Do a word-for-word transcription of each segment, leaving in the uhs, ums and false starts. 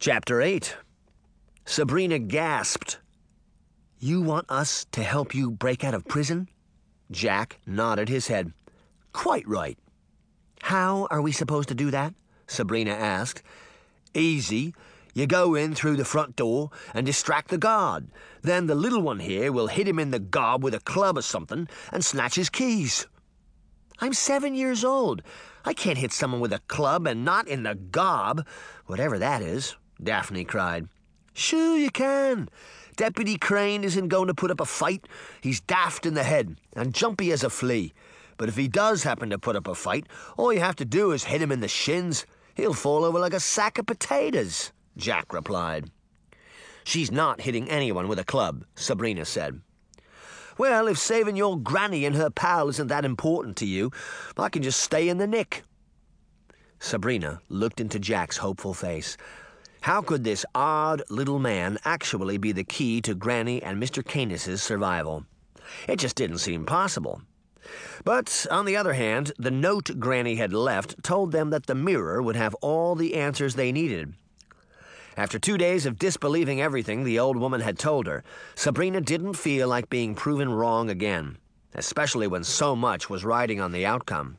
Chapter eight. Sabrina gasped. "You want us to help you break out of prison?" Jack nodded his head. "Quite right." "How are we supposed to do that?" Sabrina asked. "Easy. You go in through the front door and distract the guard. Then the little one here will hit him in the gob with a club or something and snatch his keys." "I'm seven years old. I can't hit someone with a club and not in the gob, whatever that is," Daphne cried. "Sure you can. Deputy Crane isn't going to put up a fight. He's daft in the head and jumpy as a flea. But if he does happen to put up a fight, all you have to do is hit him in the shins. He'll fall over like a sack of potatoes," Jack replied. "She's not hitting anyone with a club," Sabrina said. "Well, if saving your granny and her pal isn't that important to you, I can just stay in the nick." Sabrina looked into Jack's hopeful face. How could this odd little man actually be the key to Granny and Mister Canis's survival? It just didn't seem possible. But, on the other hand, the note Granny had left told them that the mirror would have all the answers they needed. After two days of disbelieving everything the old woman had told her, Sabrina didn't feel like being proven wrong again, especially when so much was riding on the outcome.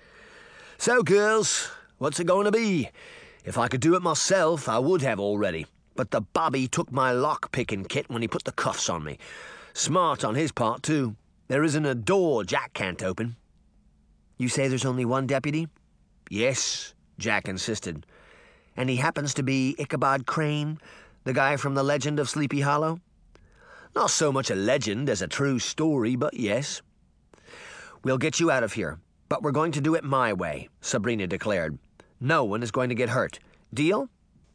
"So, girls, what's it going to be? If I could do it myself, I would have already. But the Bobby took my lock-picking kit when he put the cuffs on me. Smart on his part, too. There isn't a door Jack can't open." "You say there's only one deputy?" "Yes," Jack insisted. "And he happens to be Ichabod Crane, the guy from the legend of Sleepy Hollow?" "Not so much a legend as a true story, but yes." "We'll get you out of here, but we're going to do it my way," Sabrina declared. "No one is going to get hurt. Deal?"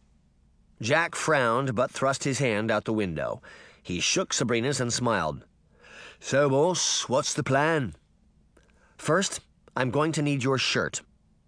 Jack frowned but thrust his hand out the window. He shook Sabrina's and smiled. "So, boss, what's the plan?" "First, I'm going to need your shirt."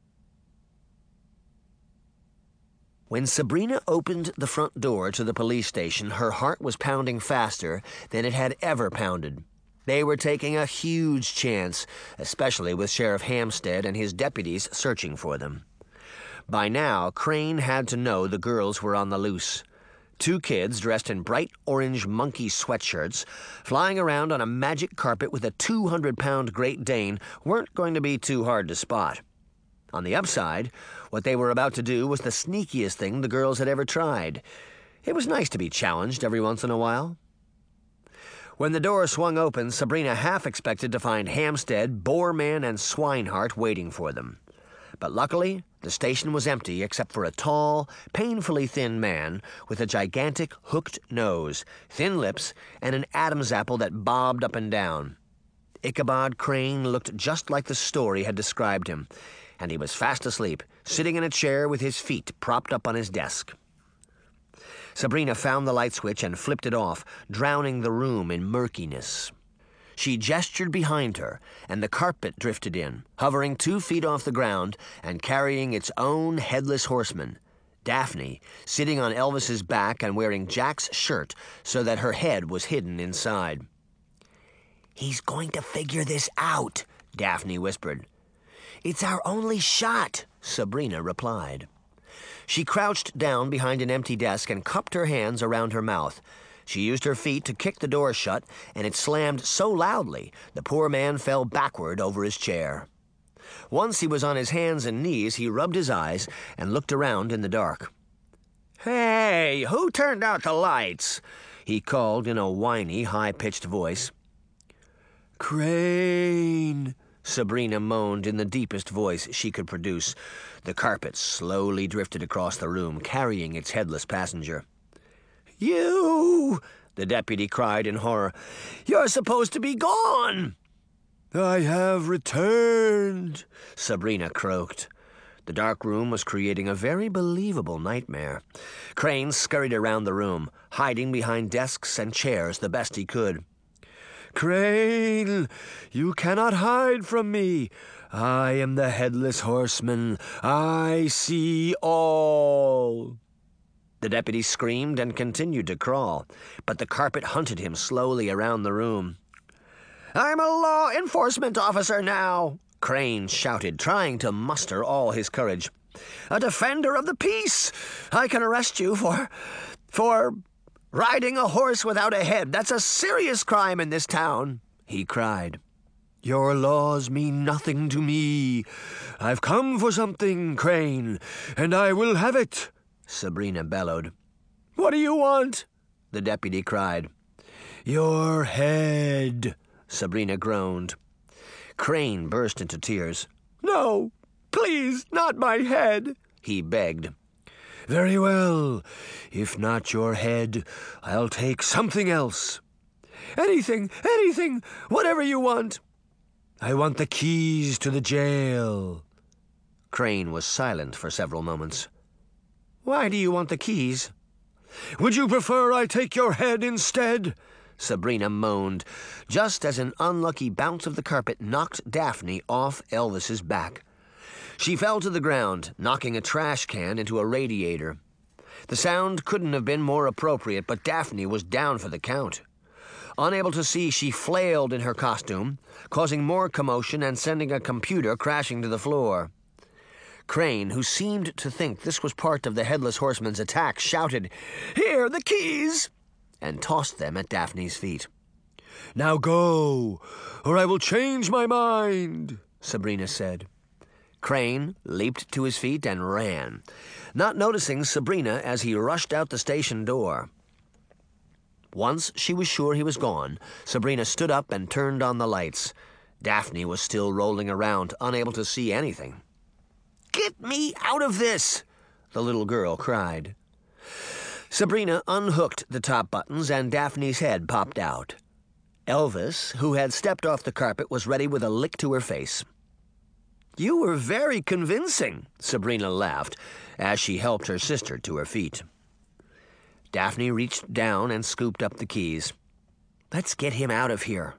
When Sabrina opened the front door to the police station, her heart was pounding faster than it had ever pounded. They were taking a huge chance, especially with Sheriff Hampstead and his deputies searching for them. By now, Crane had to know the girls were on the loose. Two kids dressed in bright orange monkey sweatshirts, flying around on a magic carpet with a two hundred pound Great Dane, weren't going to be too hard to spot. On the upside, what they were about to do was the sneakiest thing the girls had ever tried. It was nice to be challenged every once in a while. When the door swung open, Sabrina half expected to find Hampstead, Boreman, and Swinehart waiting for them. But luckily, the station was empty except for a tall, painfully thin man with a gigantic hooked nose, thin lips, and an Adam's apple that bobbed up and down. Ichabod Crane looked just like the story had described him, and he was fast asleep, sitting in a chair with his feet propped up on his desk. Sabrina found the light switch and flipped it off, drowning the room in murkiness. She gestured behind her, and the carpet drifted in, hovering two feet off the ground and carrying its own headless horseman, Daphne, sitting on Elvis's back and wearing Jack's shirt so that her head was hidden inside. "He's going to figure this out," Daphne whispered. "It's our only shot," Sabrina replied. She crouched down behind an empty desk and cupped her hands around her mouth. She used her feet to kick the door shut, and it slammed so loudly the poor man fell backward over his chair. Once he was on his hands and knees, he rubbed his eyes and looked around in the dark. "Hey, who turned out the lights?" he called in a whiny, high-pitched voice. "Crane," Sabrina moaned in the deepest voice she could produce. The carpet slowly drifted across the room, carrying its headless passenger. "You!" the deputy cried in horror. "You're supposed to be gone!" "I have returned," Sabrina croaked. The dark room was creating a very believable nightmare. Crane scurried around the room, hiding behind desks and chairs the best he could. "Crane, you cannot hide from me. I am the Headless Horseman. I see all." The deputy screamed and continued to crawl, but the carpet hunted him slowly around the room. "I'm a law enforcement officer now," Crane shouted, trying to muster all his courage. a defender of the peace. I can arrest you for... for riding a horse without a head. That's a serious crime in this town," he cried. "Your laws mean nothing to me. I've come for something, Crane, and I will have it," Sabrina bellowed. "What do you want?" the deputy cried. "Your head," Sabrina groaned. Crane burst into tears. "No, please, not my head," he begged. "Very well. If not your head, I'll take something else." "Anything, anything, whatever you want." "I want the keys to the jail." Crane was silent for several moments. "Why do you want the keys?" "Would you prefer I take your head instead?" Sabrina moaned, just as an unlucky bounce of the carpet knocked Daphne off Elvis's back. She fell to the ground, knocking a trash can into a radiator. The sound couldn't have been more appropriate, but Daphne was down for the count. Unable to see, she flailed in her costume, causing more commotion and sending a computer crashing to the floor. Crane, who seemed to think this was part of the Headless Horseman's attack, shouted, "Here, the keys!" and tossed them at Daphne's feet. "Now go, or I will change my mind," Sabrina said. Crane leaped to his feet and ran, not noticing Sabrina as he rushed out the station door. Once she was sure he was gone, Sabrina stood up and turned on the lights. Daphne was still rolling around, unable to see anything. "Get me out of this!" the little girl cried. Sabrina unhooked the top buttons and Daphne's head popped out. Elvis, who had stepped off the carpet, was ready with a lick to her face. "You were very convincing," Sabrina laughed as she helped her sister to her feet. Daphne reached down and scooped up the keys. "Let's get him out of here."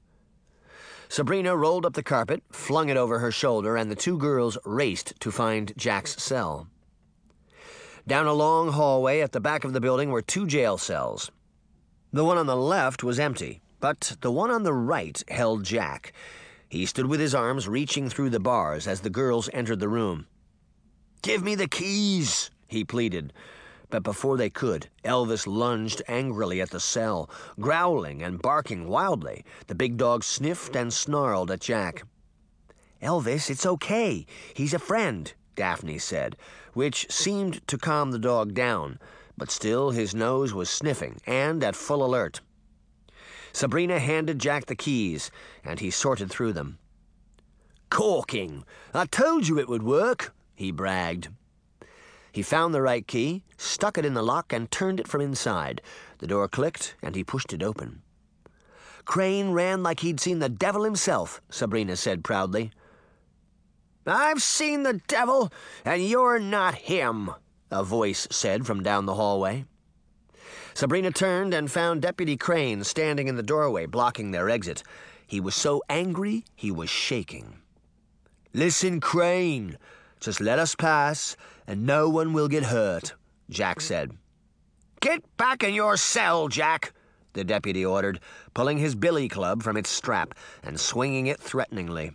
Sabrina rolled up the carpet, flung it over her shoulder, and the two girls raced to find Jack's cell. Down a long hallway at the back of the building were two jail cells. The one on the left was empty, but the one on the right held Jack. He stood with his arms reaching through the bars as the girls entered the room. "Give me the keys," he pleaded. But before they could, Elvis lunged angrily at the cell, growling and barking wildly. The big dog sniffed and snarled at Jack. "Elvis, it's okay. He's a friend," Daphne said, which seemed to calm the dog down, but still his nose was sniffing and at full alert. Sabrina handed Jack the keys, and he sorted through them. "Corking! I told you it would work," he bragged. He found the right key, stuck it in the lock, and turned it from inside. The door clicked, and he pushed it open. "Crane ran like he'd seen the devil himself," Sabrina said proudly. "I've seen the devil, and you're not him," a voice said from down the hallway. Sabrina turned and found Deputy Crane standing in the doorway, blocking their exit. He was so angry he was shaking. "Listen, Crane, just let us pass, and no one will get hurt," Jack said. "Get back in your cell, Jack," the deputy ordered, pulling his billy club from its strap and swinging it threateningly.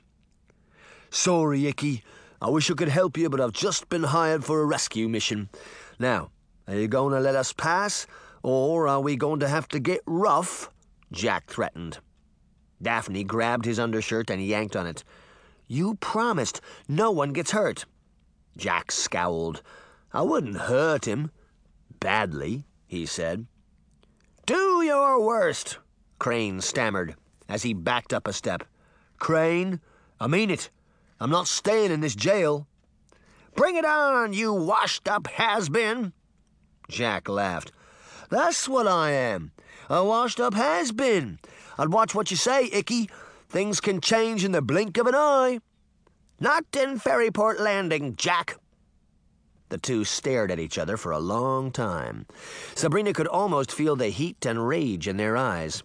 "Sorry, Icky. I wish I could help you, but I've just been hired for a rescue mission. Now, are you going to let us pass, or are we going to have to get rough?" Jack threatened. Daphne grabbed his undershirt and yanked on it. "You promised no one gets hurt." Jack scowled. "I wouldn't hurt him. Badly," he said. "Do your worst," Crane stammered as he backed up a step. "Crane, I mean it. I'm not staying in this jail." "Bring it on, you washed-up has-been." Jack laughed. "That's what I am, a washed-up has-been. I'd watch what you say, Icky. Things can change in the blink of an eye." "Not in Ferryport Landing, Jack." The two stared at each other for a long time. Sabrina could almost feel the heat and rage in their eyes.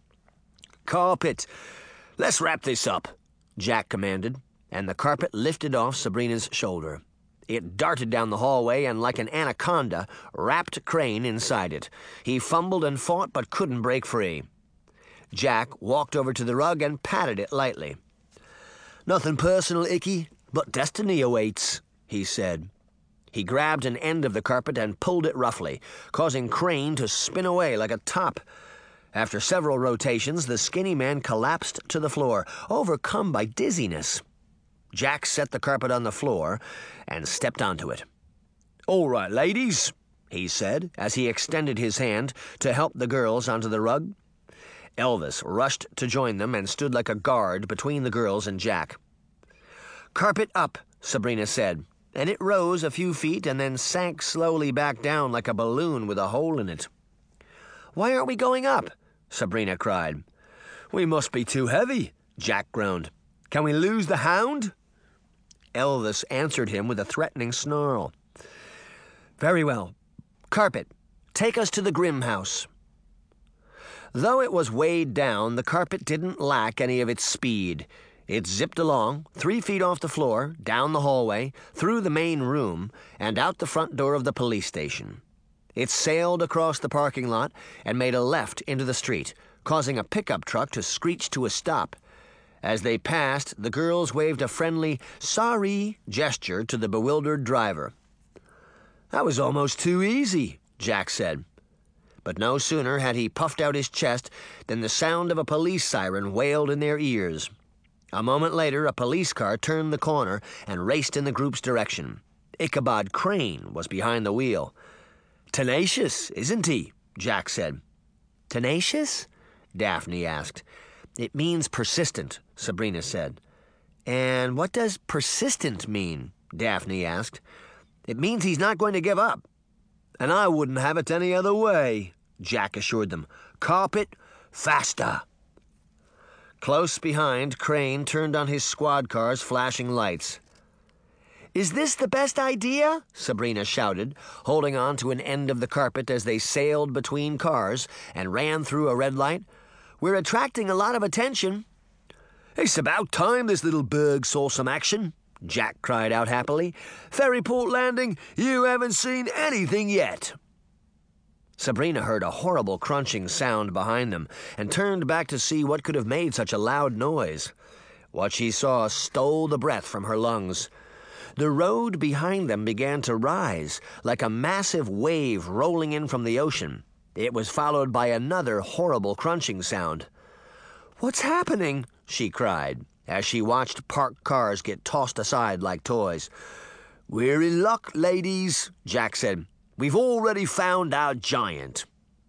"Carpet, let's wrap this up," Jack commanded, and the carpet lifted off Sabrina's shoulder. It darted down the hallway and, like an anaconda, wrapped Crane inside it. He fumbled and fought but couldn't break free. Jack walked over to the rug and patted it lightly. "Nothing personal, Icky, but destiny awaits," he said. He grabbed an end of the carpet and pulled it roughly, causing Crane to spin away like a top. After several rotations, the skinny man collapsed to the floor, overcome by dizziness. Jack set the carpet on the floor and stepped onto it. "All right, ladies," he said as he extended his hand to help the girls onto the rug. Elvis rushed to join them and stood like a guard between the girls and Jack. "Carpet up," Sabrina said, and it rose a few feet and then sank slowly back down like a balloon with a hole in it. "Why aren't we going up?" Sabrina cried. "We must be too heavy," Jack groaned. "Can we lose the hound?" Elvis answered him with a threatening snarl. "Very well. Carpet, take us to the Grimm house." Though it was weighed down, the carpet didn't lack any of its speed. It zipped along, three feet off the floor, down the hallway, through the main room, and out the front door of the police station. It sailed across the parking lot and made a left into the street, causing a pickup truck to screech to a stop. As they passed, the girls waved a friendly, sorry gesture to the bewildered driver. "That was almost too easy," Jack said. But no sooner had he puffed out his chest than the sound of a police siren wailed in their ears. A moment later, a police car turned the corner and raced in the group's direction. Ichabod Crane was behind the wheel. "Tenacious, isn't he?" Jack said. "Tenacious?" Daphne asked. "It means persistent," Sabrina said. "And what does persistent mean?" Daphne asked. "It means he's not going to give up." "And I wouldn't have it any other way," Jack assured them. "Carpet, faster." Close behind, Crane turned on his squad car's flashing lights. "Is this the best idea?" Sabrina shouted, holding on to an end of the carpet as they sailed between cars and ran through a red light. "We're attracting a lot of attention." "It's about time this little burg saw some action," Jack cried out happily. "Ferryport Landing, you haven't seen anything yet." Sabrina heard a horrible crunching sound behind them and turned back to see what could have made such a loud noise. What she saw stole the breath from her lungs. The road behind them began to rise, like a massive wave rolling in from the ocean. It was followed by another horrible crunching sound. "What's happening?" she cried, as she watched parked cars get tossed aside like toys. "We're in luck, ladies," Jack said. "We've already found our giant."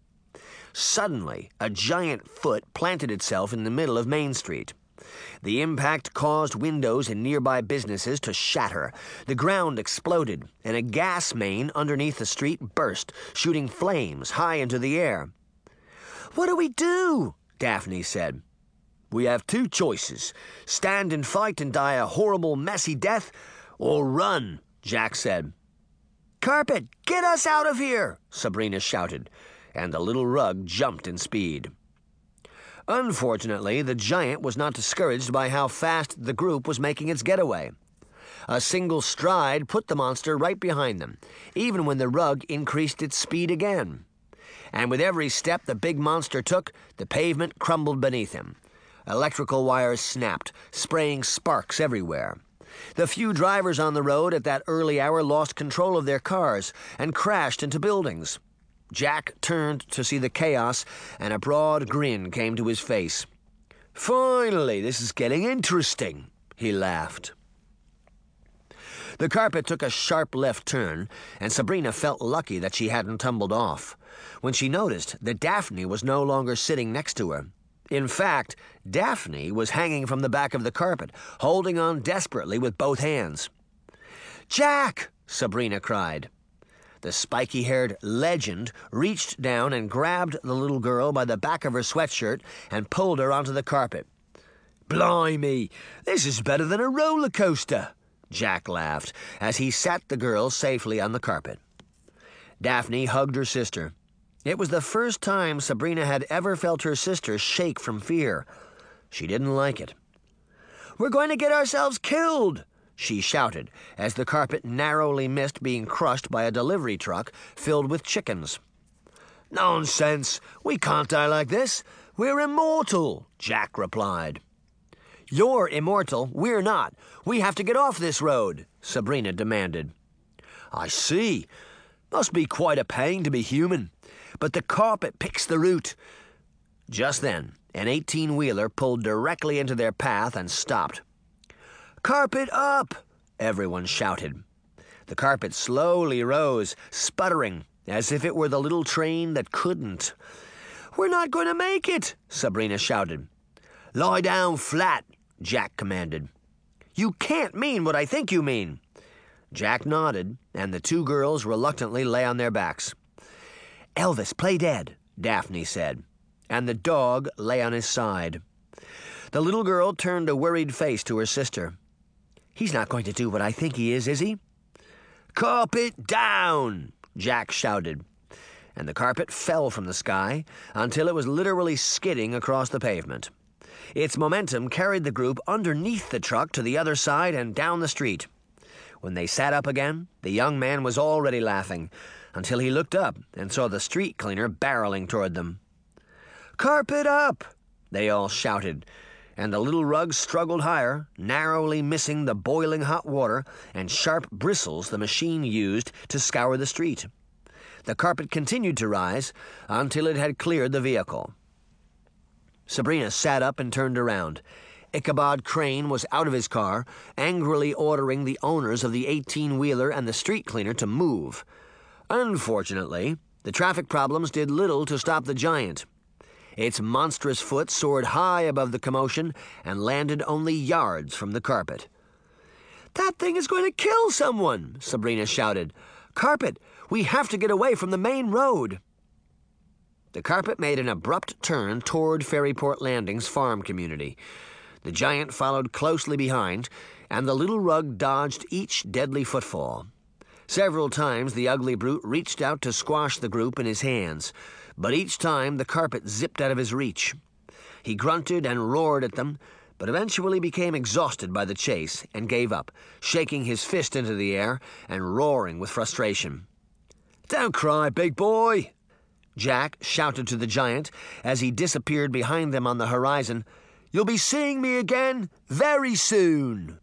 Suddenly, a giant foot planted itself in the middle of Main Street. The impact caused windows in nearby businesses to shatter. The ground exploded, and a gas main underneath the street burst, shooting flames high into the air. "What do we do?" Daphne said. "We have two choices. Stand and fight and die a horrible, messy death, or run," Jack said. "Carpet, get us out of here!" Sabrina shouted, and the little rug jumped in speed. Unfortunately, the giant was not discouraged by how fast the group was making its getaway. A single stride put the monster right behind them, even when the rug increased its speed again. And with every step the big monster took, the pavement crumbled beneath him. Electrical wires snapped, spraying sparks everywhere. The few drivers on the road at that early hour lost control of their cars and crashed into buildings. Jack turned to see the chaos, and a broad grin came to his face. "Finally, this is getting interesting," he laughed. The carpet took a sharp left turn, and Sabrina felt lucky that she hadn't tumbled off, when she noticed that Daphne was no longer sitting next to her. In fact, Daphne was hanging from the back of the carpet, holding on desperately with both hands. "Jack!" Sabrina cried. The spiky-haired legend reached down and grabbed the little girl by the back of her sweatshirt and pulled her onto the carpet. "Blimey, this is better than a roller coaster," Jack laughed as he sat the girl safely on the carpet. Daphne hugged her sister. It was the first time Sabrina had ever felt her sister shake from fear. She didn't like it. "We're going to get ourselves killed," she shouted as the carpet narrowly missed being crushed by a delivery truck filled with chickens. "Nonsense! We can't die like this. We're immortal," Jack replied. "You're immortal. We're not. We have to get off this road," Sabrina demanded. I see. Must be quite a pain to be human. But the carpet picks the root. Just then, an eighteen-wheeler pulled directly into their path and stopped. "Carpet up!" everyone shouted. The carpet slowly rose, sputtering, as if it were the little train that couldn't. "We're not going to make it," Sabrina shouted. "Lie down flat," Jack commanded. "You can't mean what I think you mean." Jack nodded, and the two girls reluctantly lay on their backs. "Elvis, play dead," Daphne said, and the dog lay on his side. The little girl turned a worried face to her sister. "He's not going to do what I think he is, is he?" "Carpet down!" Jack shouted, and the carpet fell from the sky until it was literally skidding across the pavement. Its momentum carried the group underneath the truck to the other side and down the street. When they sat up again, the young man was already laughing, until he looked up and saw the street cleaner barreling toward them. "Carpet up!" they all shouted, and the little rug struggled higher, narrowly missing the boiling hot water and sharp bristles the machine used to scour the street. The carpet continued to rise until it had cleared the vehicle. Sabrina sat up and turned around. Ichabod Crane was out of his car, angrily ordering the owners of the eighteen-wheeler and the street cleaner to move. Unfortunately, the traffic problems did little to stop the giant. Its monstrous foot soared high above the commotion and landed only yards from the carpet. "That thing is going to kill someone," Sabrina shouted. "Carpet, we have to get away from the main road." The carpet made an abrupt turn toward Ferryport Landing's farm community. The giant followed closely behind, and the little rug dodged each deadly footfall. Several times the ugly brute reached out to squash the group in his hands, but each time the carpet zipped out of his reach. He grunted and roared at them, but eventually became exhausted by the chase and gave up, shaking his fist into the air and roaring with frustration. "Don't cry, big boy," Jack shouted to the giant as he disappeared behind them on the horizon. "You'll be seeing me again very soon."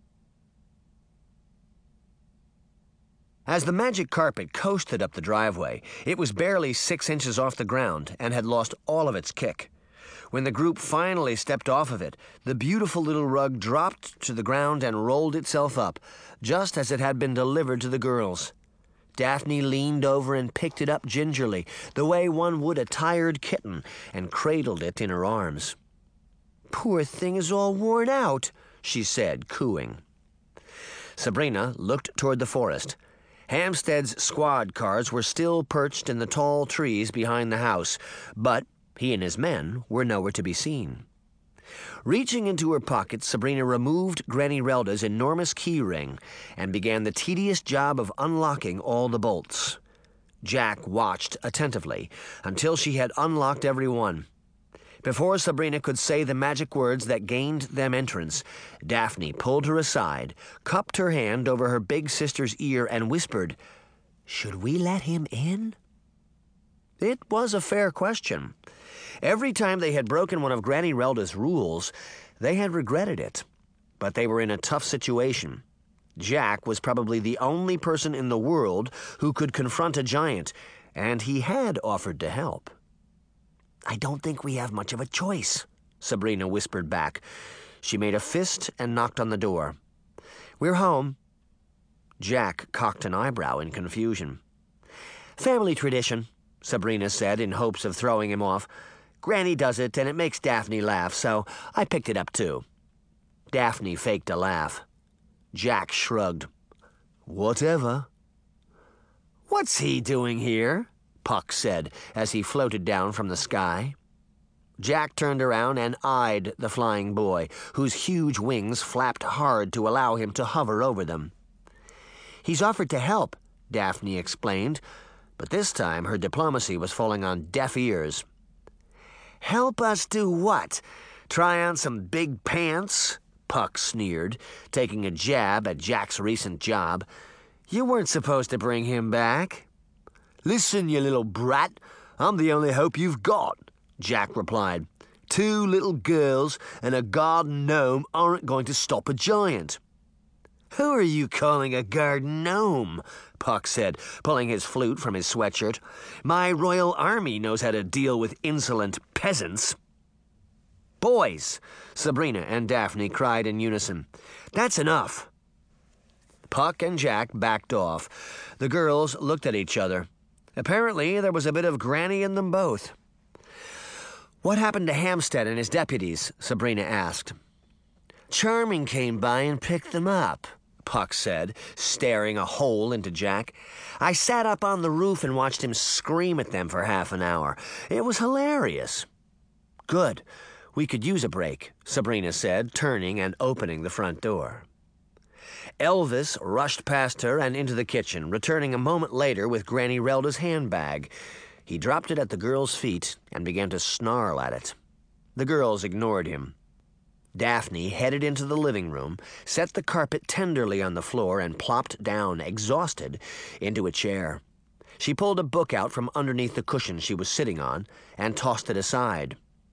As the magic carpet coasted up the driveway, it was barely six inches off the ground and had lost all of its kick. When the group finally stepped off of it, the beautiful little rug dropped to the ground and rolled itself up, just as it had been delivered to the girls. Daphne leaned over and picked it up gingerly, the way one would a tired kitten, and cradled it in her arms. "Poor thing is all worn out," she said, cooing. Sabrina looked toward the forest. Hampstead's squad cars were still perched in the tall trees behind the house, but he and his men were nowhere to be seen. Reaching into her pocket, Sabrina removed Granny Relda's enormous key ring and began the tedious job of unlocking all the bolts. Jack watched attentively until she had unlocked every one. Before Sabrina could say the magic words that gained them entrance, Daphne pulled her aside, cupped her hand over her big sister's ear, and whispered, "Should we let him in?" It was a fair question. Every time they had broken one of Granny Relda's rules, they had regretted it. But they were in a tough situation. Jack was probably the only person in the world who could confront a giant, and he had offered to help. "I don't think we have much of a choice," Sabrina whispered back. She made a fist and knocked on the door. "We're home." Jack cocked an eyebrow in confusion. "Family tradition," Sabrina said in hopes of throwing him off. "Granny does it, and it makes Daphne laugh, so I picked it up too." Daphne faked a laugh. Jack shrugged. "Whatever." "What's he doing here?" Puck said as he floated down from the sky. Jack turned around and eyed the flying boy, whose huge wings flapped hard to allow him to hover over them. "He's offered to help," Daphne explained, but this time her diplomacy was falling on deaf ears. "Help us do what? Try on some big pants?" Puck sneered, taking a jab at Jack's recent job. "You weren't supposed to bring him back." "Listen, you little brat, I'm the only hope you've got," Jack replied. "Two little girls and a garden gnome aren't going to stop a giant." "Who are you calling a garden gnome?" Puck said, pulling his flute from his sweatshirt. "My royal army knows how to deal with insolent peasants." "Boys!" Sabrina and Daphne cried in unison. "That's enough." Puck and Jack backed off. The girls looked at each other. Apparently, there was a bit of granny in them both. "What happened to Hampstead and his deputies?" Sabrina asked. "Charming came by and picked them up," Puck said, staring a hole into Jack. "I sat up on the roof and watched him scream at them for half an hour. It was hilarious." "Good. We could use a break," Sabrina said, turning and opening the front door. Elvis rushed past her and into the kitchen, returning a moment later with Granny Relda's handbag. He dropped it at the girl's feet and began to snarl at it. The girls ignored him. Daphne headed into the living room, set the carpet tenderly on the floor, and plopped down, exhausted, into a chair. She pulled a book out from underneath the cushion she was sitting on and tossed it aside.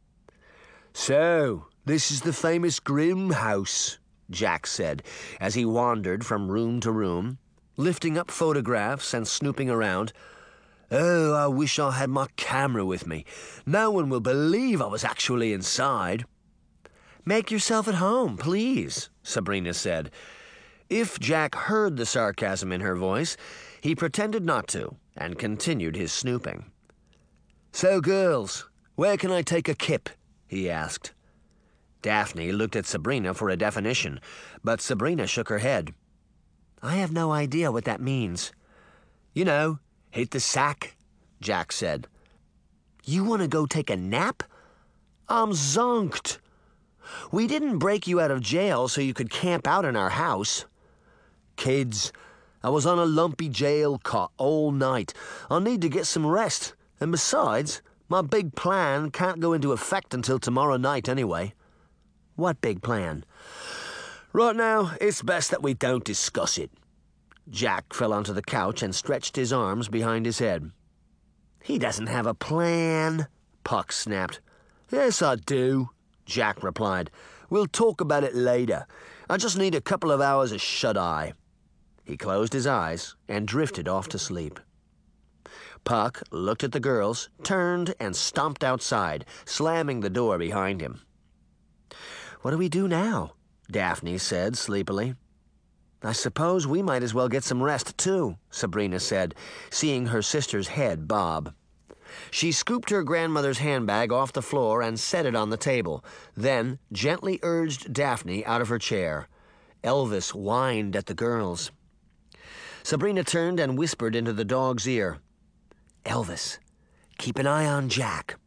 "So, this is the famous Grimm house," Jack said, as he wandered from room to room, lifting up photographs and snooping around. "Oh, I wish I had my camera with me. No one will believe I was actually inside." "Make yourself at home, please," Sabrina said. If Jack heard the sarcasm in her voice, he pretended not to and continued his snooping. "So, girls, where can I take a kip?" he asked. Daphne looked at Sabrina for a definition, but Sabrina shook her head. "I have no idea what that means." "You know, hit the sack," Jack said. "You want to go take a nap? I'm zonked. We didn't break you out of jail so you could camp out in our house." "Kids, I was on a lumpy jail cot all night. I need to get some rest, and besides, my big plan can't go into effect until tomorrow night anyway." "What big plan?" "Right now, it's best that we don't discuss it." Jack fell onto the couch and stretched his arms behind his head. "He doesn't have a plan," Puck snapped. "Yes, I do," Jack replied. "We'll talk about it later. I just need a couple of hours of shut-eye." He closed his eyes and drifted off to sleep. Puck looked at the girls, turned, and stomped outside, slamming the door behind him. "What do we do now?" Daphne said sleepily. "I suppose we might as well get some rest, too," Sabrina said, seeing her sister's head bob. She scooped her grandmother's handbag off the floor and set it on the table, then gently urged Daphne out of her chair. Elvis whined at the girls. Sabrina turned and whispered into the dog's ear, "Elvis, keep an eye on Jack."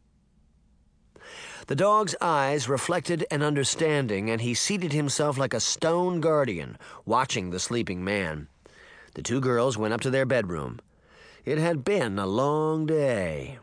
The dog's eyes reflected an understanding, and he seated himself like a stone guardian, watching the sleeping man. The two girls went up to their bedroom. It had been a long day.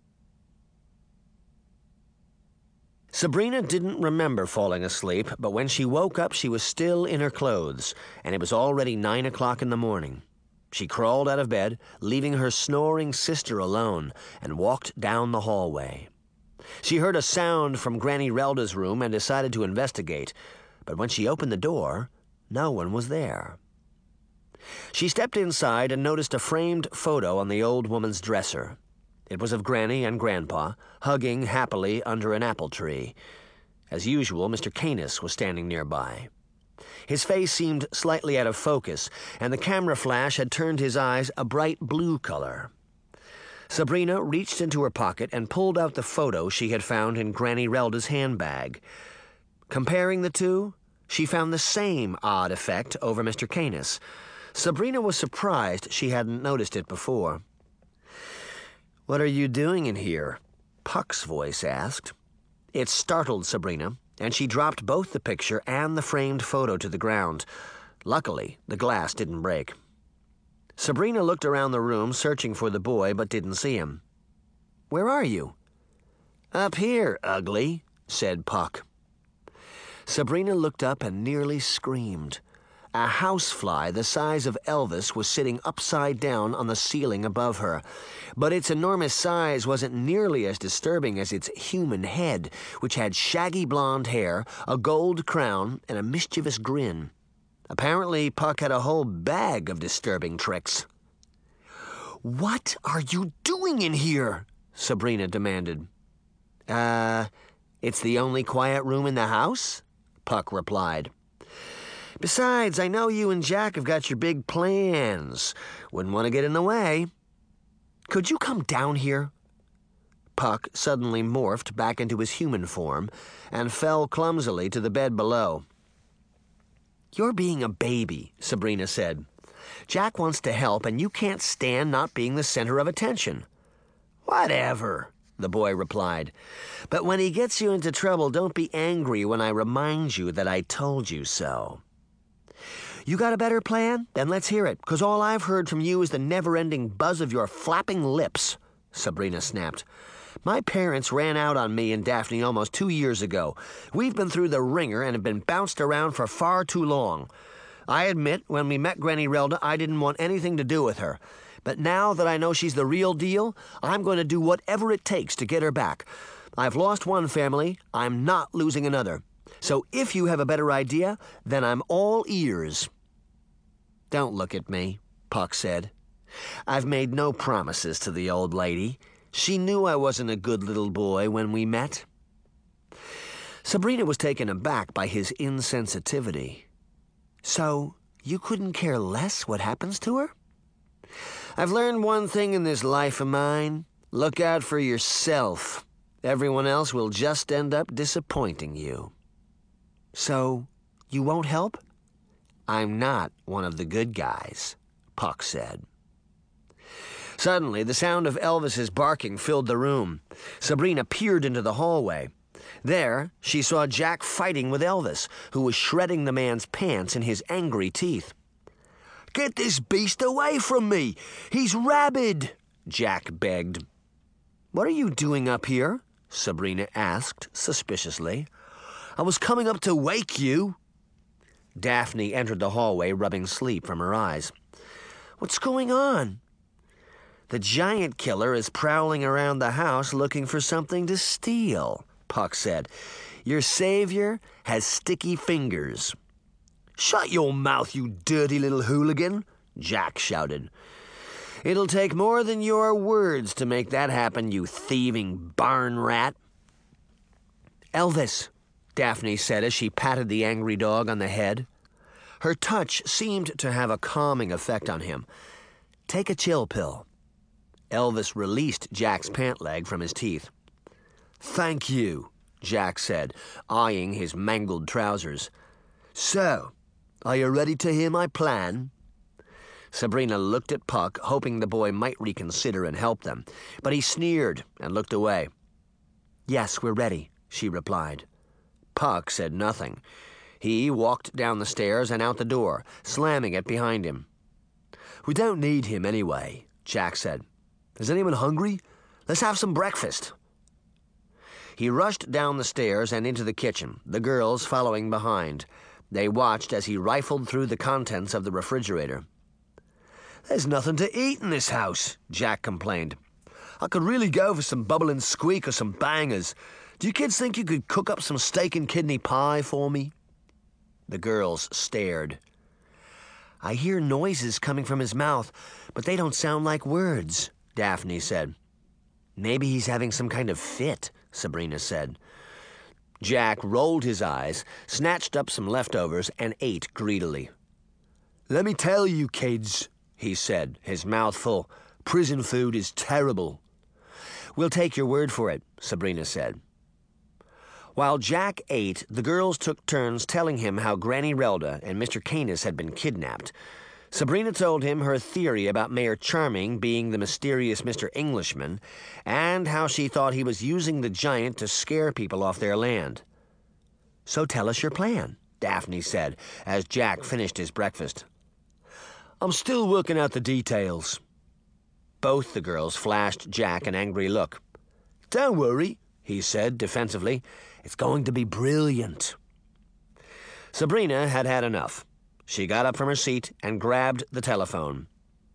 Sabrina didn't remember falling asleep, but when she woke up she was still in her clothes, and it was already nine o'clock in the morning. She crawled out of bed, leaving her snoring sister alone, and walked down the hallway. She heard a sound from Granny Relda's room and decided to investigate, but when she opened the door, no one was there. She stepped inside and noticed a framed photo on the old woman's dresser. It was of Granny and Grandpa, hugging happily under an apple tree. As usual, Mister Canis was standing nearby. His face seemed slightly out of focus, and the camera flash had turned his eyes a bright blue color. Sabrina reached into her pocket and pulled out the photo she had found in Granny Relda's handbag. Comparing the two, she found the same odd effect over Mister Canis. Sabrina was surprised she hadn't noticed it before. "What are you doing in here?" Puck's voice asked. It startled Sabrina, and she dropped both the picture and the framed photo to the ground. Luckily, the glass didn't break. Sabrina looked around the room, searching for the boy, but didn't see him. "Where are you?" "Up here, ugly," said Puck. Sabrina looked up and nearly screamed. A housefly the size of Elvis was sitting upside down on the ceiling above her, but its enormous size wasn't nearly as disturbing as its human head, which had shaggy blonde hair, a gold crown, and a mischievous grin. Apparently, Puck had a whole bag of disturbing tricks. What are you doing in here? Sabrina demanded. Uh, it's the only quiet room in the house, Puck replied. Besides, I know you and Jack have got your big plans. Wouldn't want to get in the way. Could you come down here? Puck suddenly morphed back into his human form and fell clumsily to the bed below. You're being a baby, Sabrina said. Jack wants to help, and you can't stand not being the center of attention. Whatever, the boy replied. But when he gets you into trouble, don't be angry when I remind you that I told you so. You got a better plan? Then let's hear it, because all I've heard from you is the never-ending buzz of your flapping lips, Sabrina snapped. My parents ran out on me and Daphne almost two years ago. We've been through the ringer and have been bounced around for far too long. I admit, when we met Granny Relda, I didn't want anything to do with her. But now that I know she's the real deal, I'm going to do whatever it takes to get her back. I've lost one family, I'm not losing another. So if you have a better idea, then I'm all ears. Don't look at me, Puck said. I've made no promises to the old lady. She knew I wasn't a good little boy when we met. Sabrina was taken aback by his insensitivity. So, you couldn't care less what happens to her? I've learned one thing in this life of mine. Look out for yourself. Everyone else will just end up disappointing you. So, you won't help? I'm not one of the good guys, Puck said. Suddenly, the sound of Elvis's barking filled the room. Sabrina peered into the hallway. There, she saw Jack fighting with Elvis, who was shredding the man's pants in his angry teeth. Get this beast away from me! He's rabid! Jack begged. What are you doing up here? Sabrina asked suspiciously. I was coming up to wake you. Daphne entered the hallway, rubbing sleep from her eyes. What's going on? The giant killer is prowling around the house looking for something to steal, Puck said. Your savior has sticky fingers. Shut your mouth, you dirty little hooligan, Jack shouted. It'll take more than your words to make that happen, you thieving barn rat. Elvis, Daphne said as she patted the angry dog on the head. Her touch seemed to have a calming effect on him. Take a chill pill. Elvis released Jack's pant leg from his teeth. Thank you, Jack said, eyeing his mangled trousers. So, are you ready to hear my plan? Sabrina looked at Puck, hoping the boy might reconsider and help them, but he sneered and looked away. Yes, we're ready, she replied. Puck said nothing. He walked down the stairs and out the door, slamming it behind him. We don't need him anyway, Jack said. Is anyone hungry? Let's have some breakfast. He rushed down the stairs and into the kitchen, the girls following behind. They watched as he rifled through the contents of the refrigerator. There's nothing to eat in this house, Jack complained. I could really go for some bubbling squeak or some bangers. Do you kids think you could cook up some steak and kidney pie for me? The girls stared. I hear noises coming from his mouth, but they don't sound like words, Daphne said. Maybe he's having some kind of fit, Sabrina said. Jack rolled his eyes, snatched up some leftovers, and ate greedily. Let me tell you, kids, he said, his mouth full, prison food is terrible. We'll take your word for it, Sabrina said. While Jack ate, the girls took turns telling him how Granny Relda and Mister Canis had been kidnapped. Sabrina told him her theory about Mayor Charming being the mysterious Mister Englishman, and how she thought he was using the giant to scare people off their land. So tell us your plan, Daphne said, as Jack finished his breakfast. I'm still working out the details. Both the girls flashed Jack an angry look. Don't worry, he said defensively. It's going to be brilliant. Sabrina had had enough. She got up from her seat and grabbed the telephone.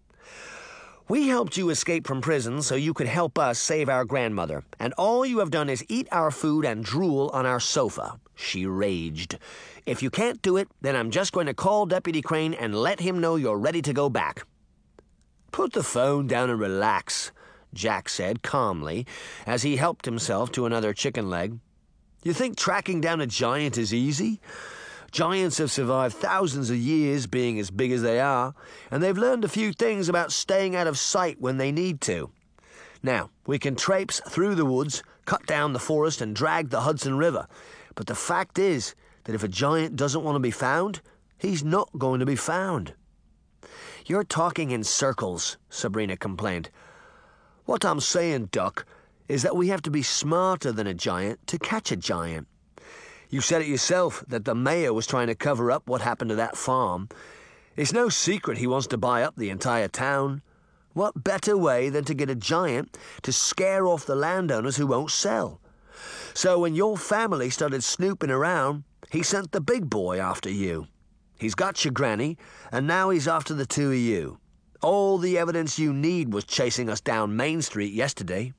We helped you escape from prison so you could help us save our grandmother, and all you have done is eat our food and drool on our sofa, she raged. If you can't do it, then I'm just going to call Deputy Crane and let him know you're ready to go back. Put the phone down and relax, Jack said calmly as he helped himself to another chicken leg. You think tracking down a giant is easy? Giants have survived thousands of years being as big as they are, and they've learned a few things about staying out of sight when they need to. Now, we can traipse through the woods, cut down the forest, and drag the Hudson River, but the fact is that if a giant doesn't want to be found, he's not going to be found. You're talking in circles, Sabrina complained. What I'm saying, Duck, is that we have to be smarter than a giant to catch a giant. You said it yourself that the mayor was trying to cover up what happened to that farm. It's no secret he wants to buy up the entire town. What better way than to get a giant to scare off the landowners who won't sell? So when your family started snooping around, he sent the big boy after you. He's got your granny, and now he's after the two of you. All the evidence you need was chasing us down Main Street yesterday.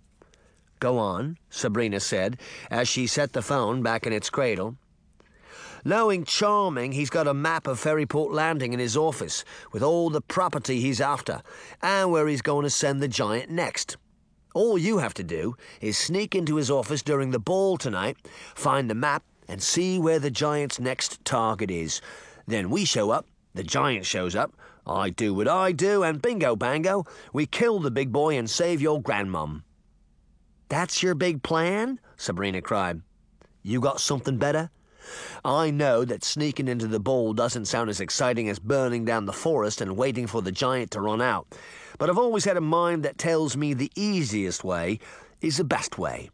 Go on, Sabrina said, as she set the phone back in its cradle. Knowing Charming, he's got a map of Ferryport Landing in his office, with all the property he's after, and where he's going to send the giant next. All you have to do is sneak into his office during the ball tonight, find the map, and see where the giant's next target is. Then we show up, the giant shows up, I do what I do, and bingo bango, we kill the big boy and save your grandmum. That's your big plan? Sabrina cried. You got something better? I know that sneaking into the ball doesn't sound as exciting as burning down the forest and waiting for the giant to run out, but I've always had a mind that tells me the easiest way is the best way.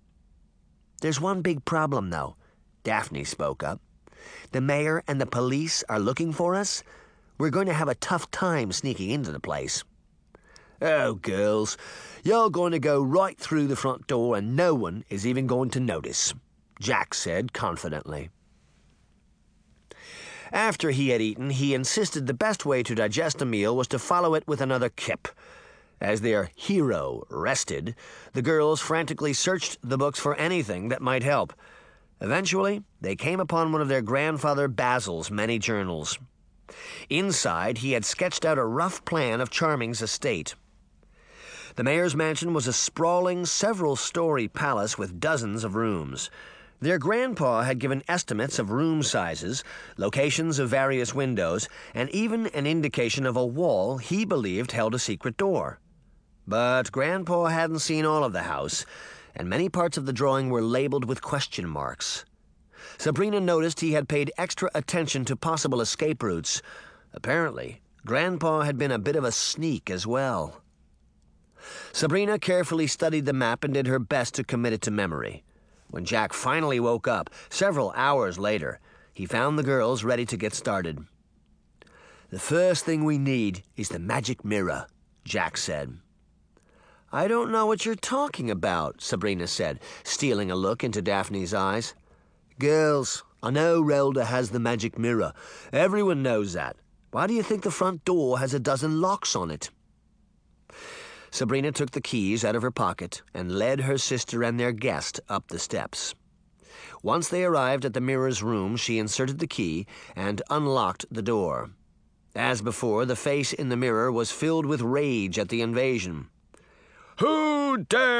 There's one big problem, though, Daphne spoke up. The mayor and the police are looking for us. We're going to have a tough time sneaking into the place. Oh, girls, you're going to go right through the front door and no one is even going to notice, Jack said confidently. After he had eaten, he insisted the best way to digest a meal was to follow it with another kip. As their hero rested, the girls frantically searched the books for anything that might help. Eventually, they came upon one of their grandfather Basil's many journals. Inside, he had sketched out a rough plan of Charming's estate. The mayor's mansion was a sprawling, several-story palace with dozens of rooms. Their grandpa had given estimates of room sizes, locations of various windows, and even an indication of a wall he believed held a secret door. But Grandpa hadn't seen all of the house, and many parts of the drawing were labeled with question marks. Sabrina noticed he had paid extra attention to possible escape routes. Apparently, Grandpa had been a bit of a sneak as well. Sabrina carefully studied the map and did her best to commit it to memory. When Jack finally woke up, several hours later, he found the girls ready to get started. The first thing we need is the magic mirror, Jack said. I don't know what you're talking about, Sabrina said, stealing a look into Daphne's eyes. Girls, I know Relda has the magic mirror. Everyone knows that. Why do you think the front door has a dozen locks on it? Sabrina took the keys out of her pocket and led her sister and their guest up the steps. Once they arrived at the mirror's room, she inserted the key and unlocked the door. As before, the face in the mirror was filled with rage at the invasion. Who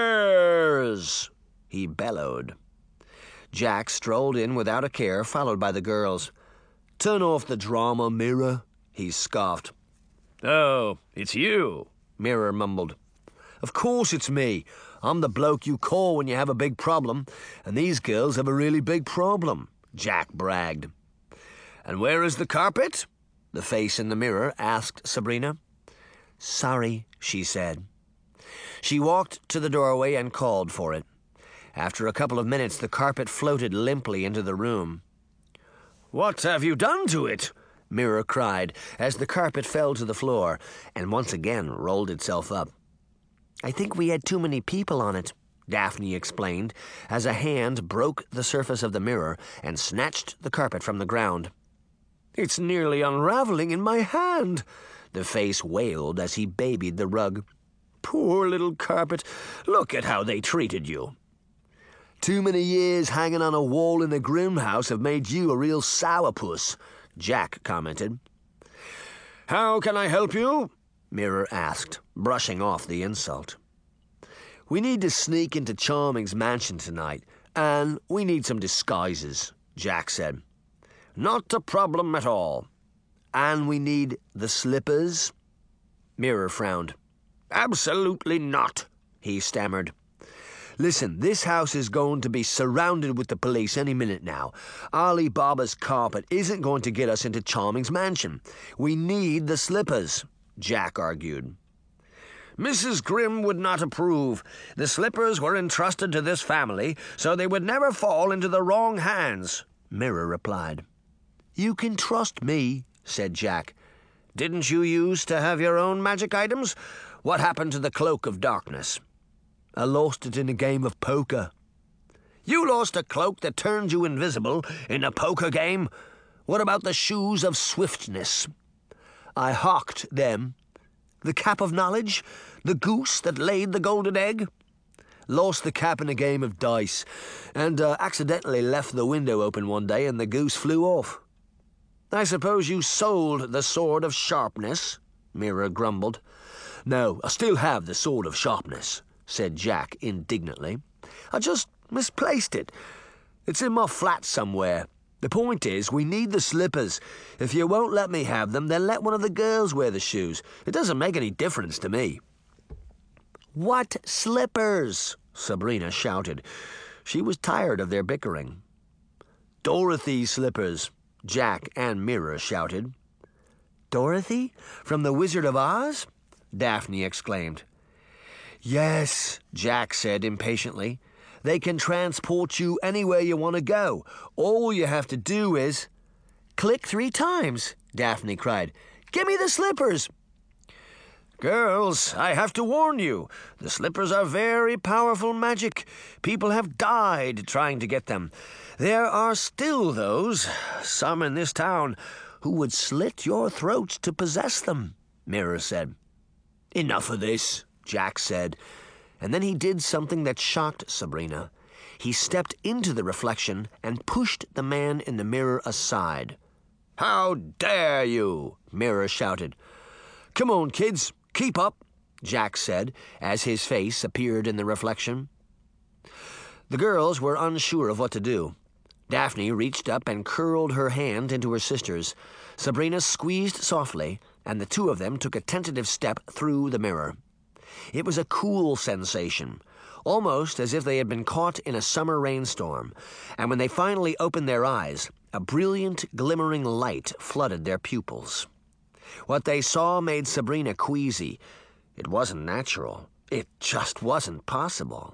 dares? He bellowed. Jack strolled in without a care, followed by the girls. Turn off the drama, Mirror, he scoffed. Oh, it's you, Mirror mumbled. Of course it's me. I'm the bloke you call when you have a big problem, and these girls have a really big problem, Jack bragged. And where is the carpet? The face in the mirror asked Sabrina. Sorry, she said. She walked to the doorway and called for it. After a couple of minutes, the carpet floated limply into the room. What have you done to it? Mirror cried as the carpet fell to the floor and once again rolled itself up. I think we had too many people on it, Daphne explained, as a hand broke the surface of the mirror and snatched the carpet from the ground. It's nearly unraveling in my hand, the face wailed as he babied the rug. Poor little carpet, look at how they treated you. Too many years hanging on a wall in the Grimm house have made you a real sourpuss, Jack commented. How can I help you? Mirror asked, brushing off the insult. We need to sneak into Charming's mansion tonight, and we need some disguises, Jack said. Not a problem at all. And we need the slippers? Mirror frowned. Absolutely not, he stammered. Listen, this house is going to be surrounded with the police any minute now. Ali Baba's carpet isn't going to get us into Charming's mansion. We need the slippers, Jack argued. Missus Grimm would not approve. The slippers were entrusted to this family, so they would never fall into the wrong hands, Mirror replied. You can trust me, said Jack. Didn't you used to have your own magic items? What happened to the Cloak of Darkness? I lost it in a game of poker. You lost a cloak that turned you invisible in a poker game? What about the Shoes of Swiftness? I hawked them. The Cap of Knowledge? The goose that laid the golden egg? Lost the cap in a game of dice, and uh, accidentally left the window open one day and the goose flew off. I suppose you sold the Sword of Sharpness, Mirror grumbled. No, I still have the Sword of Sharpness, said Jack indignantly. I just misplaced it. It's in my flat somewhere. The point is, we need the slippers. If you won't let me have them, then let one of the girls wear the shoes. It doesn't make any difference to me. What slippers? Sabrina shouted. She was tired of their bickering. Dorothy's slippers, Jack and Mirror shouted. Dorothy? From the Wizard of Oz? Daphne exclaimed. Yes, Jack said impatiently. They can transport you anywhere you want to go. All you have to do is... Click three times, Daphne cried. Give me the slippers. Girls, I have to warn you. The slippers are very powerful magic. People have died trying to get them. There are still those, some in this town, who would slit your throats to possess them, Mirror said. Enough of this, Jack said. And then he did something that shocked Sabrina. He stepped into the reflection and pushed the man in the mirror aside. How dare you? Mirror shouted. Come on, kids, keep up, Jack said, as his face appeared in the reflection. The girls were unsure of what to do. Daphne reached up and curled her hand into her sister's. Sabrina squeezed softly, and the two of them took a tentative step through the mirror. It was a cool sensation, almost as if they had been caught in a summer rainstorm, and when they finally opened their eyes, a brilliant, glimmering light flooded their pupils. What they saw made Sabrina queasy. It wasn't natural. It just wasn't possible.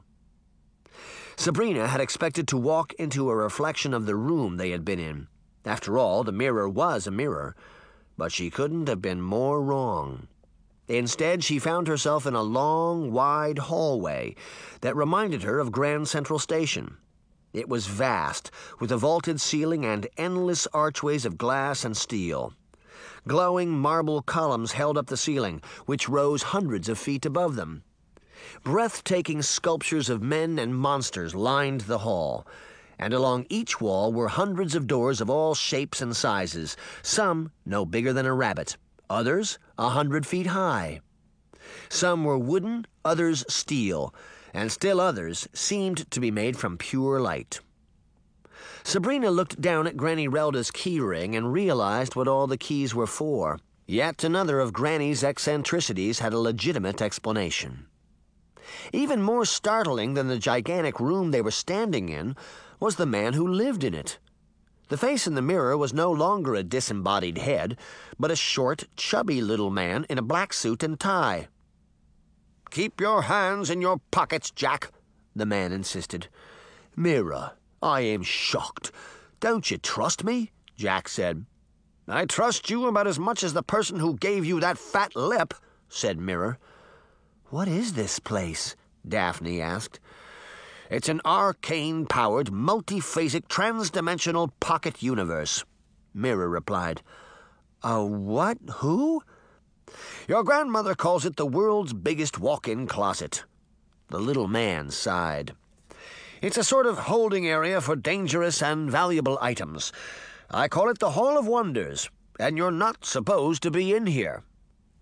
Sabrina had expected to walk into a reflection of the room they had been in. After all, the mirror was a mirror, but she couldn't have been more wrong. Instead, she found herself in a long, wide hallway that reminded her of Grand Central Station. It was vast, with a vaulted ceiling and endless archways of glass and steel. Glowing marble columns held up the ceiling, which rose hundreds of feet above them. Breathtaking sculptures of men and monsters lined the hall, and along each wall were hundreds of doors of all shapes and sizes, some no bigger than a rabbit, others a hundred feet high. Some were wooden, others steel, and still others seemed to be made from pure light. Sabrina looked down at Granny Relda's key ring and realized what all the keys were for. Yet another of Granny's eccentricities had a legitimate explanation. Even more startling than the gigantic room they were standing in was the man who lived in it. The face in the mirror was no longer a disembodied head, but a short, chubby little man in a black suit and tie. "Keep your hands in your pockets, Jack," the man insisted. "Mirror, I am shocked. Don't you trust me?" Jack said. "I trust you about as much as the person who gave you that fat lip," said Mirror. "What is this place?" Daphne asked. "It's an arcane-powered, multiphasic, trans-dimensional pocket universe," Mirror replied. "A what? Who?" "Your grandmother calls it the world's biggest walk-in closet." The little man sighed. "It's a sort of holding area for dangerous and valuable items. I call it the Hall of Wonders, and you're not supposed to be in here."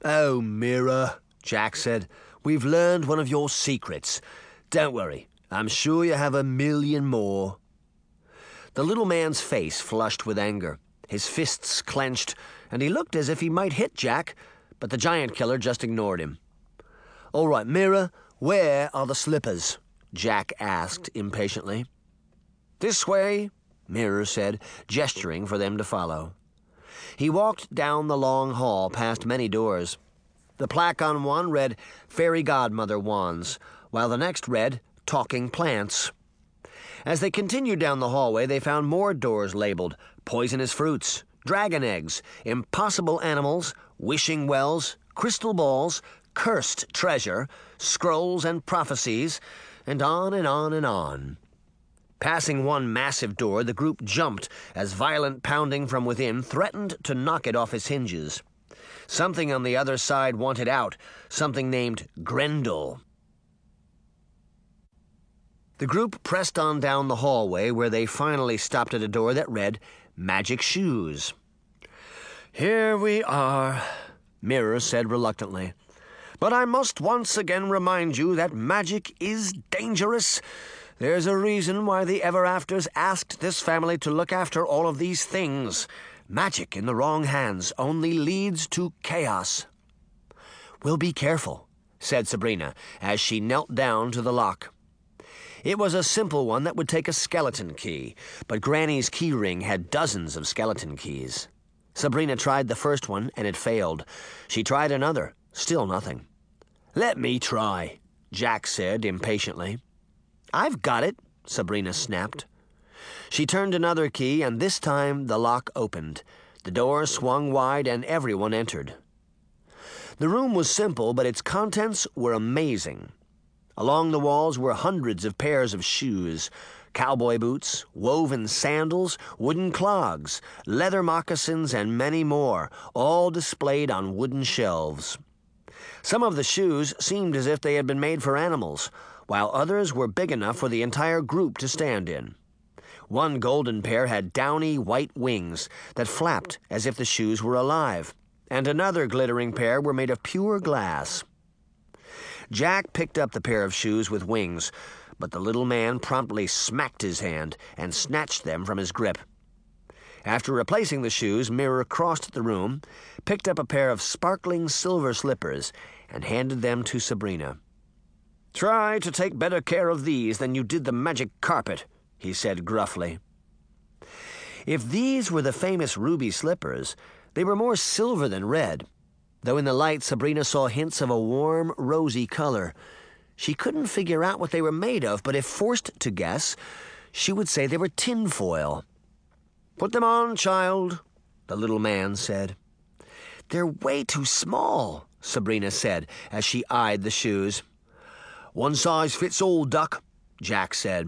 "Oh, Mira," Jack said, "we've learned one of your secrets. Don't worry, I'm sure you have a million more." The little man's face flushed with anger. His fists clenched, and he looked as if he might hit Jack, but the giant killer just ignored him. "All right, Mira, where are the slippers?" Jack asked impatiently. "This way," Mira said, gesturing for them to follow. He walked down the long hall past many doors. The plaque on one read Fairy Godmother Wands, while the next read Talking Plants. As they continued down the hallway, they found more doors labeled Poisonous Fruits, Dragon Eggs, Impossible Animals, Wishing Wells, Crystal Balls, Cursed Treasure, Scrolls and Prophecies, and on and on and on. Passing one massive door, the group jumped as violent pounding from within threatened to knock it off its hinges. Something on the other side wanted out, something named Grendel. The group pressed on down the hallway where they finally stopped at a door that read Magic Shoes. "Here we are," Mira said reluctantly. "But I must once again remind you that magic is dangerous. There's a reason why the Ever-Afters asked this family to look after all of these things. Magic in the wrong hands only leads to chaos." "We'll be careful," said Sabrina as she knelt down to the lock. It was a simple one that would take a skeleton key, but Granny's key ring had dozens of skeleton keys. Sabrina tried the first one, and it failed. She tried another, still nothing. "Let me try," Jack said impatiently. "I've got it," Sabrina snapped. She turned another key, and this time the lock opened. The door swung wide, and everyone entered. The room was simple, but its contents were amazing. Along the walls were hundreds of pairs of shoes, cowboy boots, woven sandals, wooden clogs, leather moccasins, and many more, all displayed on wooden shelves. Some of the shoes seemed as if they had been made for animals, while others were big enough for the entire group to stand in. One golden pair had downy white wings that flapped as if the shoes were alive, and another glittering pair were made of pure glass. Jack picked up the pair of shoes with wings, but the little man promptly smacked his hand and snatched them from his grip. After replacing the shoes, Mira crossed the room, picked up a pair of sparkling silver slippers, and handed them to Sabrina. "Try to take better care of these than you did the magic carpet," he said gruffly. If these were the famous ruby slippers, they were more silver than red, though in the light Sabrina saw hints of a warm, rosy color. She couldn't figure out what they were made of, but if forced to guess, she would say they were tinfoil. "Put them on, child," the little man said. "They're way too small," Sabrina said as she eyed the shoes. "One size fits all, duck," Jack said.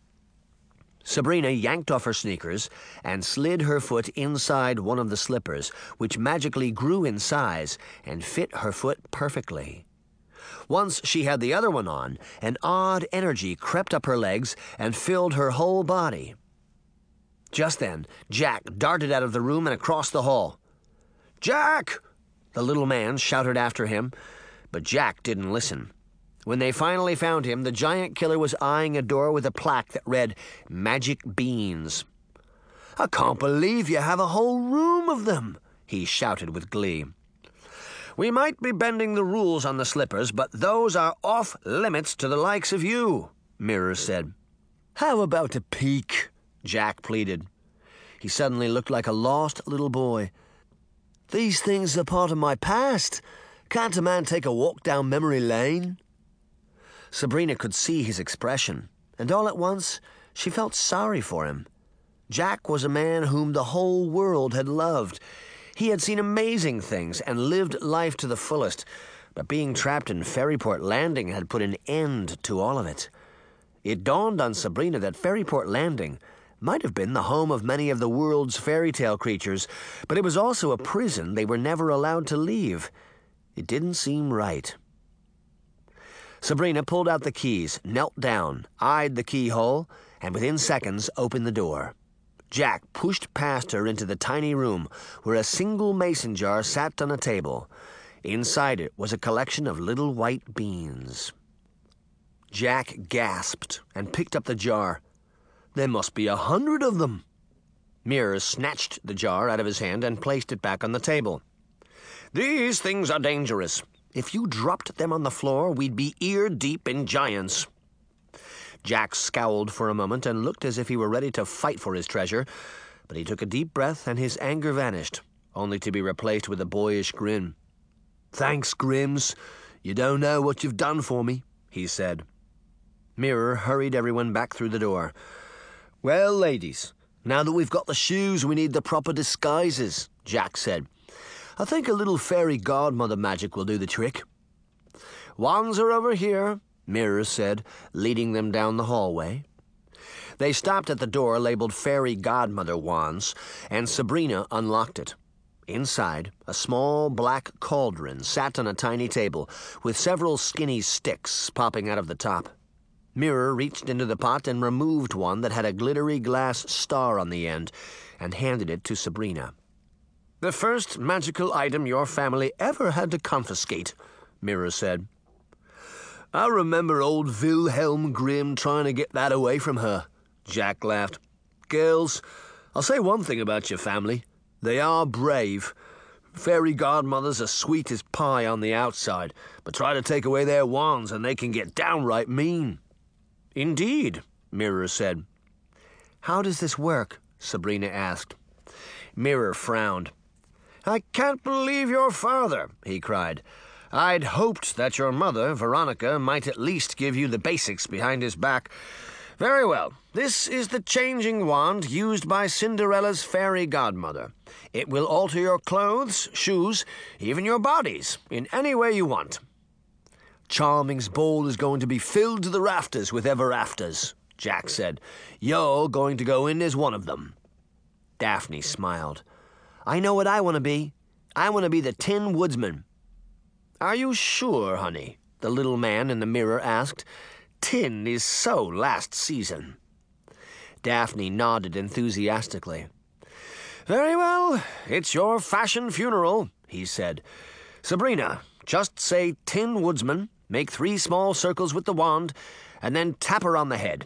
Sabrina yanked off her sneakers and slid her foot inside one of the slippers, which magically grew in size and fit her foot perfectly. Once she had the other one on, an odd energy crept up her legs and filled her whole body. Just then, Jack darted out of the room and across the hall. "Jack!" the little man shouted after him, but Jack didn't listen. When they finally found him, the giant killer was eyeing a door with a plaque that read, Magic Beans. "I can't believe you have a whole room of them," he shouted with glee. "We might be bending the rules on the slippers, but those are off limits to the likes of you," Mira said. "How about a peek?" Jack pleaded. He suddenly looked like a lost little boy. "These things are part of my past. Can't a man take a walk down memory lane?" Sabrina could see his expression, and all at once she felt sorry for him. Jack was a man whom the whole world had loved. He had seen amazing things and lived life to the fullest, but being trapped in Fairyport Landing had put an end to all of it. It dawned on Sabrina that Fairyport Landing might have been the home of many of the world's fairy tale creatures, but it was also a prison they were never allowed to leave. It didn't seem right. Sabrina pulled out the keys, knelt down, eyed the keyhole, and within seconds opened the door. Jack pushed past her into the tiny room where a single mason jar sat on a table. Inside it was a collection of little white beans. Jack gasped and picked up the jar. There must be a hundred of them. Mirror snatched the jar out of his hand and placed it back on the table. These things are dangerous. If you dropped them on the floor, we'd be ear-deep in giants. Jack scowled for a moment and looked as if he were ready to fight for his treasure, but he took a deep breath and his anger vanished, only to be replaced with a boyish grin. Thanks, Grimms. You don't know what you've done for me, he said. Mirror hurried everyone back through the door. Well, ladies, now that we've got the shoes, we need the proper disguises, Jack said. I think a little fairy godmother magic will do the trick. Wands are over here, Mirror said, leading them down the hallway. They stopped at the door labeled Fairy Godmother Wands, and Sabrina unlocked it. Inside, a small black cauldron sat on a tiny table, with several skinny sticks popping out of the top. Mirror reached into the pot and removed one that had a glittery glass star on the end, and handed it to Sabrina. The first magical item your family ever had to confiscate, Mirror said. I remember old Wilhelm Grimm trying to get that away from her, Jack laughed. Girls, I'll say one thing about your family. They are brave. Fairy godmothers are sweet as pie on the outside, but try to take away their wands and they can get downright mean. Indeed, Mirror said. How does this work? Sabrina asked. Mirror frowned. I can't believe your father, he cried. I'd hoped that your mother, Veronica, might at least give you the basics behind his back. Very well. This is the changing wand used by Cinderella's fairy godmother. It will alter your clothes, shoes, even your bodies, in any way you want. Charming's ball is going to be filled to the rafters with ever-afters, Jack said. You're going to go in as one of them. Daphne smiled. I know what I want to be. I want to be the Tin Woodsman. Are you sure, honey? The little man in the mirror asked. Tin is so last season. Daphne nodded enthusiastically. Very well, it's your fashion funeral, he said. Sabrina, just say Tin Woodsman, make three small circles with the wand, and then tap her on the head.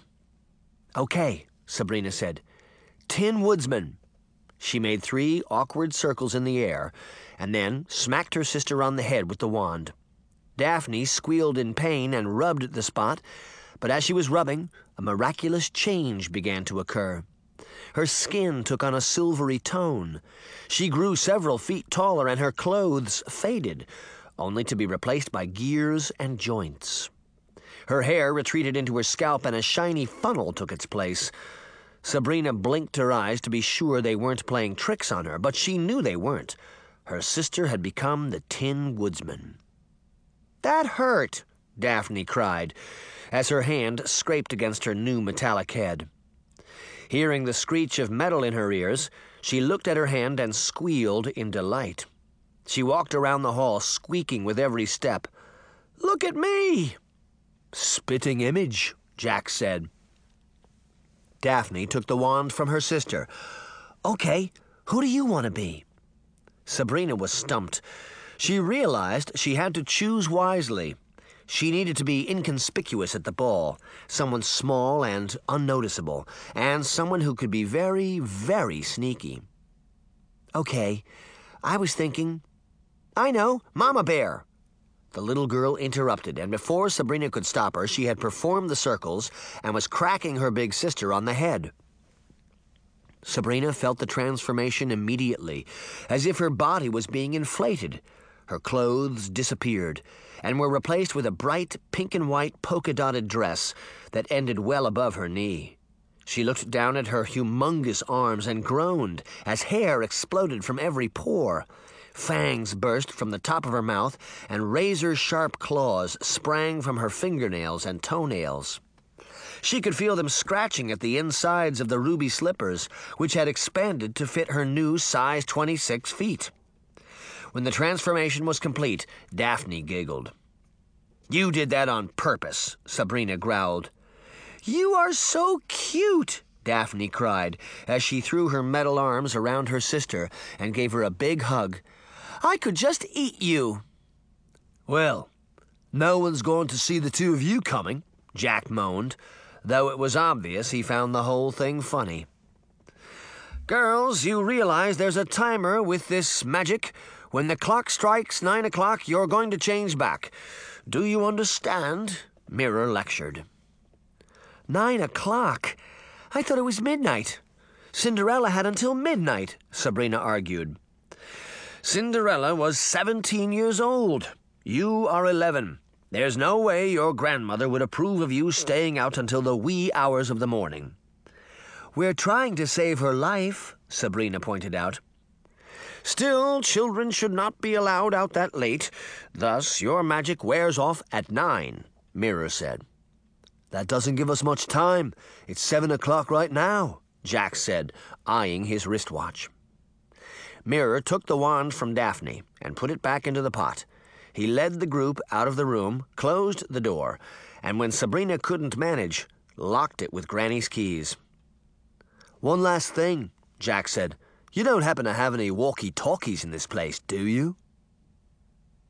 Okay, Sabrina said. Tin Woodsman. She made three awkward circles in the air, and then smacked her sister on the head with the wand. Daphne squealed in pain and rubbed at the spot, but as she was rubbing, a miraculous change began to occur. Her skin took on a silvery tone. She grew several feet taller, and her clothes faded, only to be replaced by gears and joints. Her hair retreated into her scalp, and a shiny funnel took its place. Sabrina blinked her eyes to be sure they weren't playing tricks on her, but she knew they weren't. Her sister had become the Tin Woodsman. That hurt, Daphne cried, as her hand scraped against her new metallic head. Hearing the screech of metal in her ears, she looked at her hand and squealed in delight. She walked around the hall, squeaking with every step. Look at me! Spitting image, Jack said. Daphne took the wand from her sister. Okay, who do you want to be? Sabrina was stumped. She realized she had to choose wisely. She needed to be inconspicuous at the ball, someone small and unnoticeable, and someone who could be very, very sneaky. Okay, I was thinking... I know, Mama Bear. The little girl interrupted, and before Sabrina could stop her, she had performed the circles and was cracking her big sister on the head. Sabrina felt the transformation immediately, as if her body was being inflated. Her clothes disappeared and were replaced with a bright pink and white polka-dotted dress that ended well above her knee. She looked down at her humongous arms and groaned as hair exploded from every pore. Fangs burst from the top of her mouth, and razor-sharp claws sprang from her fingernails and toenails. She could feel them scratching at the insides of the ruby slippers, which had expanded to fit her new size twenty-six feet. When the transformation was complete, Daphne giggled. You did that on purpose, Sabrina growled. You are so cute, Daphne cried, as she threw her metal arms around her sister and gave her a big hug. I could just eat you. Well, no one's going to see the two of you coming, Jack moaned, though it was obvious he found the whole thing funny. Girls, you realize there's a timer with this magic. When the clock strikes nine o'clock, you're going to change back. Do you understand? Mirror lectured. Nine o'clock? I thought it was midnight. Cinderella had until midnight, Sabrina argued. Cinderella was seventeen years old. You are eleven. There's no way your grandmother would approve of you staying out until the wee hours of the morning. We're trying to save her life, Sabrina pointed out. Still, children should not be allowed out that late. Thus, your magic wears off at nine, Mirror said. That doesn't give us much time. It's seven o'clock right now, Jack said, eyeing his wristwatch. Mirror took the wand from Daphne and put it back into the pot. He led the group out of the room, closed the door, and when Sabrina couldn't manage, locked it with Granny's keys. One last thing, Jack said. You don't happen to have any walkie-talkies in this place, do you?